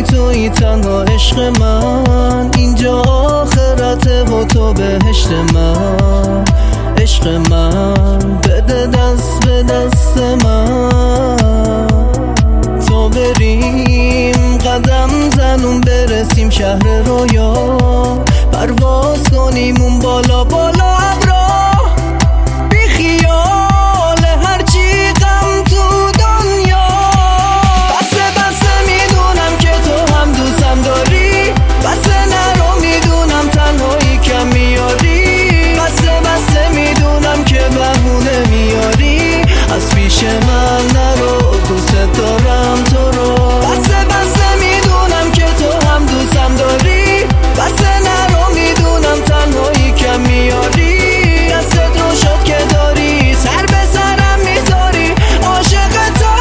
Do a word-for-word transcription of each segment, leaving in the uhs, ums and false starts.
توی توی تنها عشق من، اینجا آخرته و تو بهشت من. عشق من بده دست به دست من، تا بریم قدم زنون برسیم شهر رویا، پرواز کنیم اون بالا بالا ابرا، بی خیال هرچی غم تو دنیا. بسه بسه میدونم که تو هم دوستم داری، بسه نرو میدونم تنهایی کم میاری، بسه بسه میدونم که بهونه میاری، از پیش من نرو دوست دارم تو رو. بسه بسه میدونم که تو هم دوستم داری، بسه نرو میدونم تنهایی کم میاری، دستت رو شد که داری سر به سرم میذاری، عاشقتم.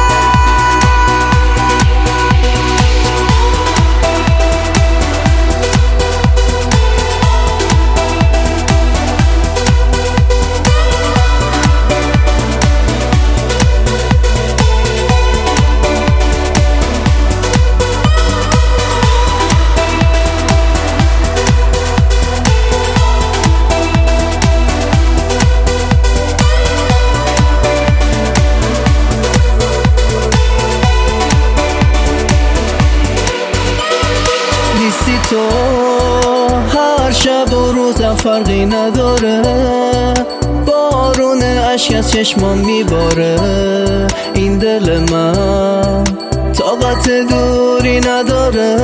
نیستی تو هر شب و روزم فرقی نداره، بارون اشک از چشمام میباره، این دل من طاقت دوری نداره،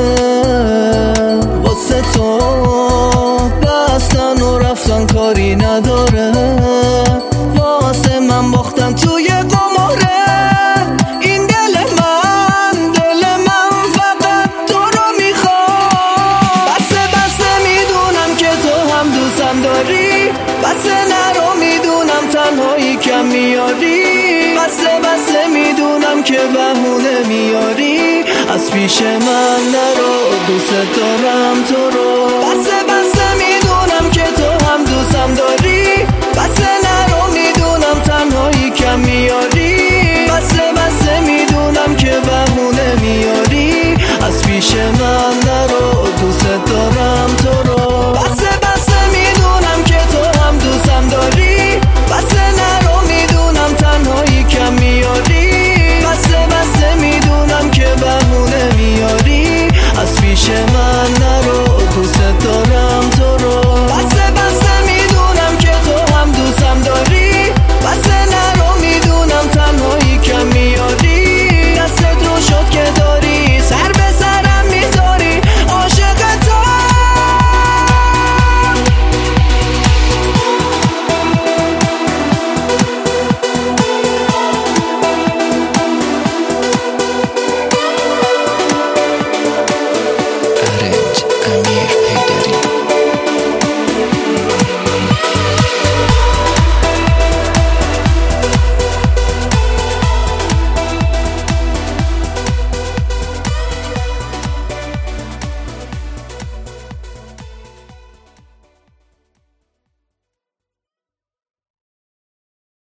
واسه تو بستن و رفتن کاری نداره، واسه من باختن توی قماره، این دل من دل من فقط تو رو میخواد. بسه بسه میدونم که تو هم دوستم داری، بسه نرو میدونم تنهایی کم میاری، بسه بسه میدونم که بهونه میاری، از پیش من نرو دوست دارم تو رو. بسه